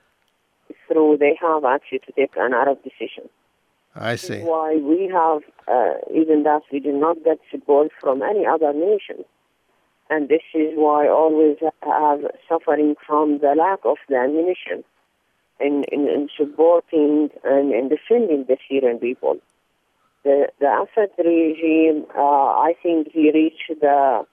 Speaker 5: they have actually to take an Arab decision.
Speaker 1: I
Speaker 5: This
Speaker 1: see.
Speaker 5: is why we have, even that we do not get support from any other nation. And this is why always have suffering from the lack of the ammunition in supporting and in defending the Syrian people. The Assad regime, I think he reached the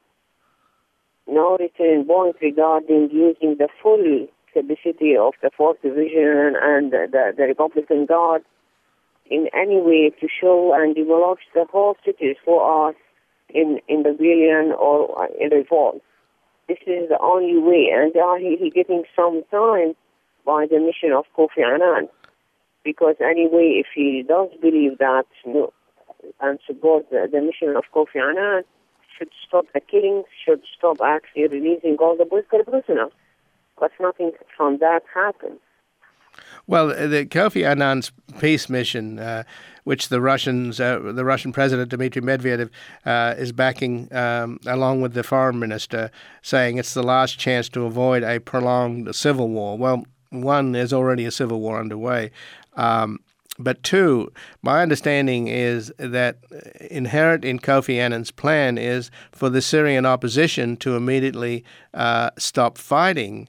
Speaker 5: no return point regarding using the full capacity of the 4th Division and the Republican Guard in any way to show and demolish the whole cities who are in rebellion or in revolt. This is the only way, and he's getting some time by the mission of Kofi Annan, because anyway, if he does believe that and support the mission of Kofi Annan, should stop the killings, should stop actually releasing all the political prisoners. But nothing from that happened.
Speaker 1: Well, the Kofi Annan's peace mission, which the Russian President Dmitry Medvedev is backing, along with the foreign minister, saying it's the last chance to avoid a prolonged civil war. Well, one, there's already a civil war underway. But two, my understanding is that inherent in Kofi Annan's plan is for the Syrian opposition to immediately stop fighting.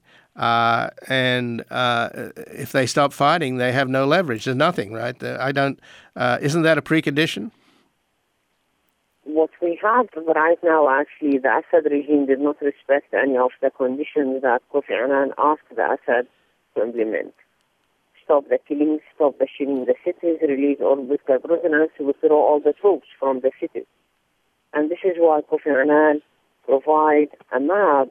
Speaker 1: And if they stop fighting, they have no leverage. There's nothing, right? Isn't that a precondition?
Speaker 5: What we have right now, actually, the Assad regime did not respect any of the conditions that Kofi Annan asked the Assad to implement. Stop the killings, stop the shelling the cities, release all political prisoners, withdraw all the troops from the cities. And this is why Kofi Annan provide a map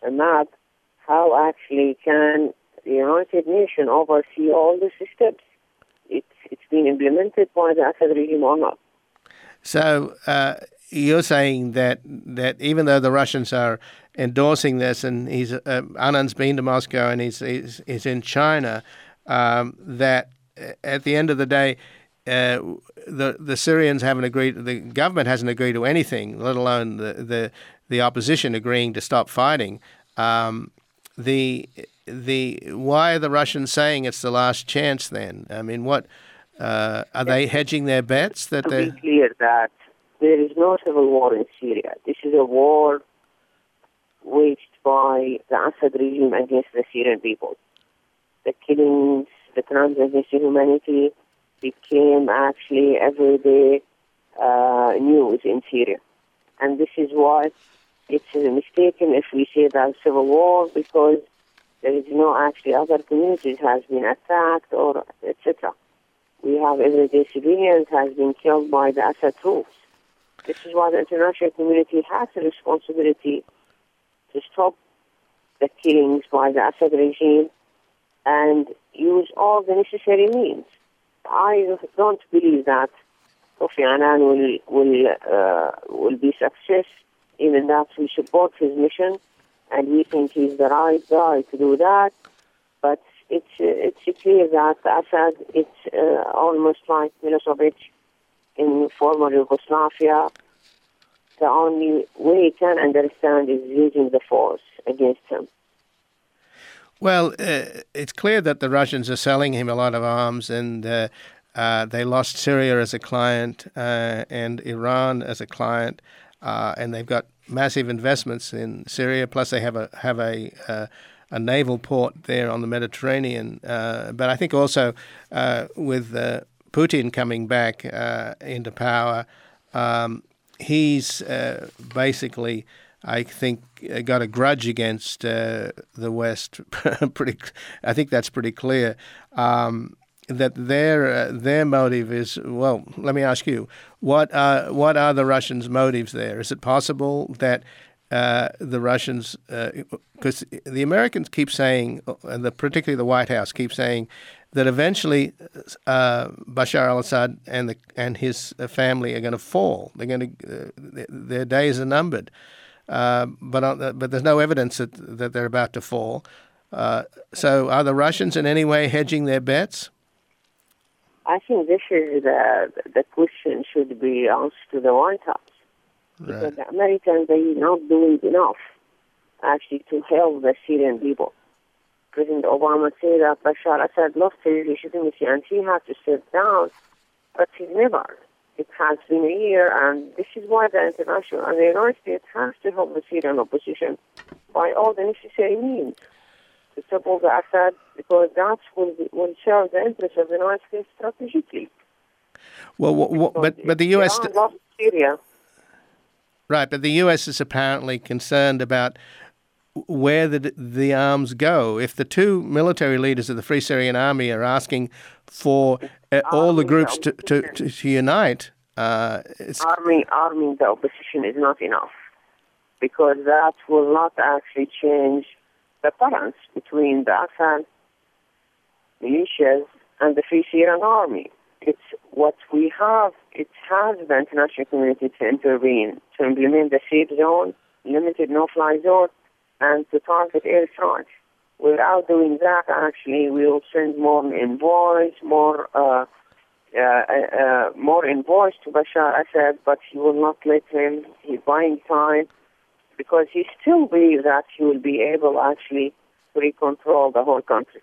Speaker 5: how actually can the United Nations oversee all these steps. It's been implemented by the Assad regime or not.
Speaker 1: So you're saying that even though the Russians are endorsing this, and Annan's been to Moscow and he's in China, that at the end of the day, the Syrians haven't agreed. The government hasn't agreed to anything, let alone the opposition agreeing to stop fighting. Why are the Russians saying it's the last chance then? I mean, what are they hedging their bets? That
Speaker 5: to be clear that there is no civil war in Syria. This is a war waged by the Assad regime against the Syrian people. The killings, the crimes against humanity became actually everyday news in Syria. And this is why it's mistaken if we say that civil war, because there is no actually other communities has been attacked or etc. We have everyday civilians has been killed by the Assad troops. This is why the international community has a responsibility to stop the killings by the Assad regime and use all the necessary means. I don't believe that Kofi Annan will be success, even that we support his mission and we think he's the right guy to do that. But it's clear that Assad, it's almost like Milosevic in former Yugoslavia. The only way he can understand is using the force against him.
Speaker 1: Well, it's clear that the Russians are selling him a lot of arms, and they lost Syria as a client and Iran as a client, and they've got massive investments in Syria. Plus, they have a naval port there on the Mediterranean. But I think also with Putin coming back into power, he's basically, I think, got a grudge against the West. I think that's pretty clear. That their motive is, well, let me ask you, what are the Russians' motives there? Is it possible that the Russians, because the Americans keep saying, and particularly the White House keeps saying, that eventually Bashar al-Assad and his family are going to fall. They're going to their days are numbered, but there's no evidence that they're about to fall. So are the Russians in any way hedging their bets?
Speaker 5: I think this is the question should be asked to the White House. Because
Speaker 1: Right.
Speaker 5: the Americans are not doing enough actually to help the Syrian people. President Obama said that Bashar Assad lost his legitimacy and he had to step down, but he never. It has been a year, and this is why the international and the United States has to help the Syrian opposition by all the necessary means to support the Assad, because that will serve the interests of the United States strategically.
Speaker 1: Well, but the U.S.
Speaker 5: Iran lost Syria.
Speaker 1: Right, but the U.S. is apparently concerned about where the arms go. If the two military leaders of the Free Syrian Army are asking for all the groups to unite, it's...
Speaker 5: Arming the opposition is not enough, because that will not actually change the balance between the Assad militias and the Free Syrian Army. It's what we have. It has the international community to intervene, to implement the safe zone, limited no-fly zone, and to target airstrikes. Without doing that, actually, we will send more envoys to Bashar Assad, but he will not let him. He's buying time because he still believes that he will be able actually to recontrol the whole country.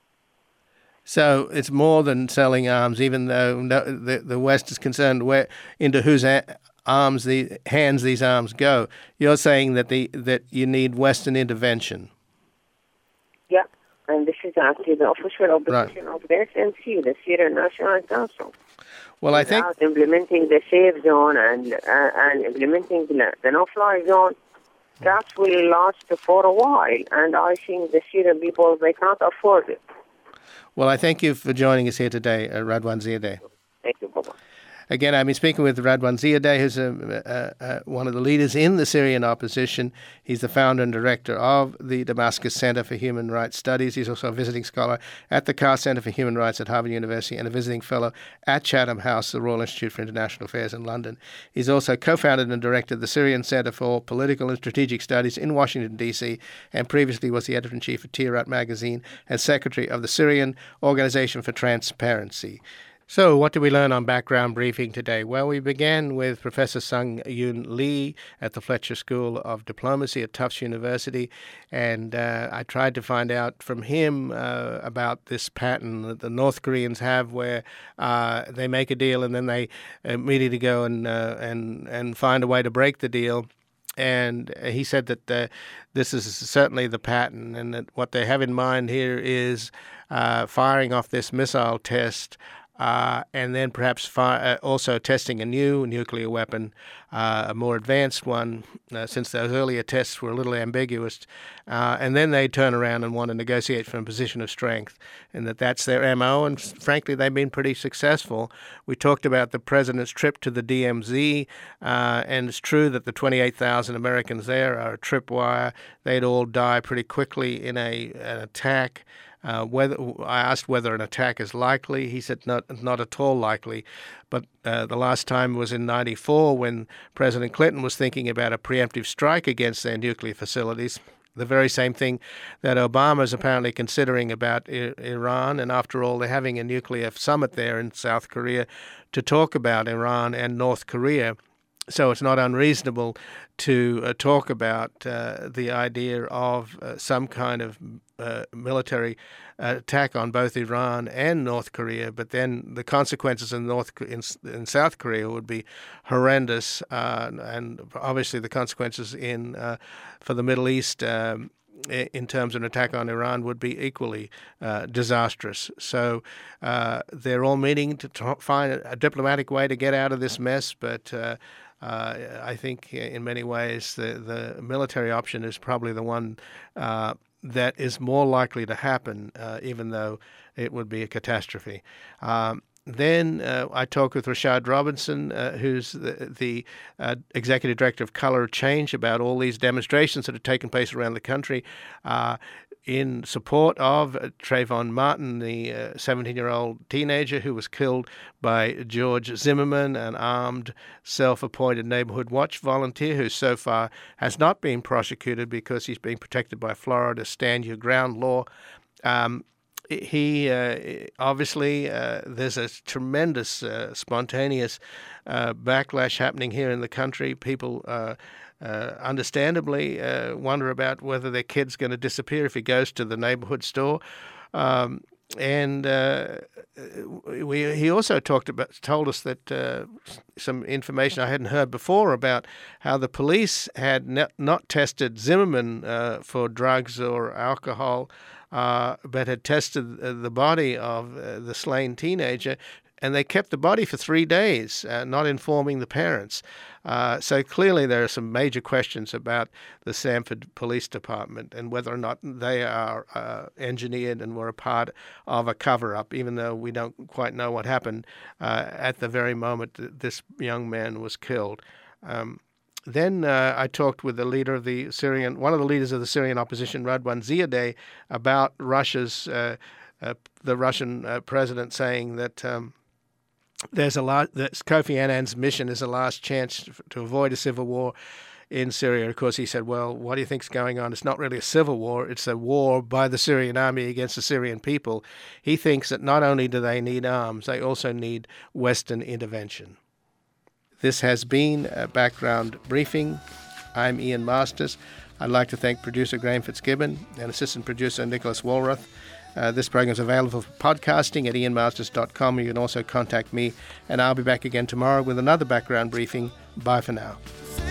Speaker 1: So it's more than selling arms, even though the West is concerned into whose hands these arms go. You're saying that you need Western intervention.
Speaker 5: Yeah, and this is actually the official opposition of the SNC, the Syrian National Council.
Speaker 1: Well, I think
Speaker 5: implementing the safe zone and implementing the no-fly zone, that will last for a while, and I think the Syrian people, they can't afford it.
Speaker 1: Well, I thank you for joining us here today, Radwan Ziadeh.
Speaker 5: Thank you, Baba.
Speaker 1: Again, I've been speaking with Radwan Ziadeh, who's one of the leaders in the Syrian opposition. He's the founder and director of the Damascus Center for Human Rights Studies. He's also a visiting scholar at the Carr Center for Human Rights at Harvard University and a visiting fellow at Chatham House, the Royal Institute for International Affairs in London. He's also co-founded and directed the Syrian Center for Political and Strategic Studies in Washington, D.C., and previously was the editor-in-chief of Tirat magazine and secretary of the Syrian Organization for Transparency. So, what did we learn on Background Briefing today? Well, we began with Professor Sung-Yoon Lee at the Fletcher School of Diplomacy at Tufts University, and I tried to find out from him about this pattern that the North Koreans have, where they make a deal and then they immediately go and find a way to break the deal. And he said that this is certainly the pattern, and that what they have in mind here is firing off this missile test, and then perhaps also testing a new nuclear weapon, a more advanced one, since those earlier tests were a little ambiguous. And then they turn around and want to negotiate from a position of strength, and that's their MO, and frankly, they've been pretty successful. We talked about the president's trip to the DMZ, and it's true that the 28,000 Americans there are a tripwire. They'd all die pretty quickly in an attack. I asked whether an attack is likely. He said not at all likely. But the last time was in '94 when President Clinton was thinking about a preemptive strike against their nuclear facilities. The very same thing that Obama is apparently considering about Iran. And after all, they're having a nuclear summit there in South Korea to talk about Iran and North Korea. So it's not unreasonable to talk about the idea of some kind of military attack on both Iran and North Korea, but then the consequences in South Korea would be horrendous, and obviously the consequences for the Middle East in terms of an attack on Iran would be equally disastrous. So they're all meeting to find a diplomatic way to get out of this mess, but I think in many ways the military option is probably the one that is more likely to happen, even though it would be a catastrophe. Then I talked with Rashad Robinson, who's the executive director of Color Change, about all these demonstrations that have taken place around the country in support of Trayvon Martin, the 17-year-old teenager who was killed by George Zimmerman, an armed, self-appointed neighborhood watch volunteer who so far has not been prosecuted because he's being protected by Florida's Stand Your Ground law. He obviously, there's a tremendous spontaneous backlash happening here in the country. People understandably wonder about whether their kid's going to disappear if he goes to the neighborhood store. And he also told us that some information I hadn't heard before about how the police had not tested Zimmerman for drugs or alcohol, but had tested the body of the slain teenager, and they kept the body for 3 days, not informing the parents. So clearly there are some major questions about the Sanford Police Department and whether or not they are engineered and were a part of a cover-up, even though we don't quite know what happened at the very moment that this young man was killed. Then I talked with one of the leaders of the Syrian opposition, Radwan Ziadeh, about the Russian president saying that that Kofi Annan's mission is a last chance to avoid a civil war in Syria. Of course, he said, well, what do you think's going on? It's not really a civil war. It's a war by the Syrian army against the Syrian people. He thinks that not only do they need arms, they also need Western intervention. This has been a Background Briefing. I'm Ian Masters. I'd like to thank producer Graham Fitzgibbon and assistant producer Nicholas Walrath. This program is available for podcasting at ianmasters.com. You can also contact me, and I'll be back again tomorrow with another Background Briefing. Bye for now.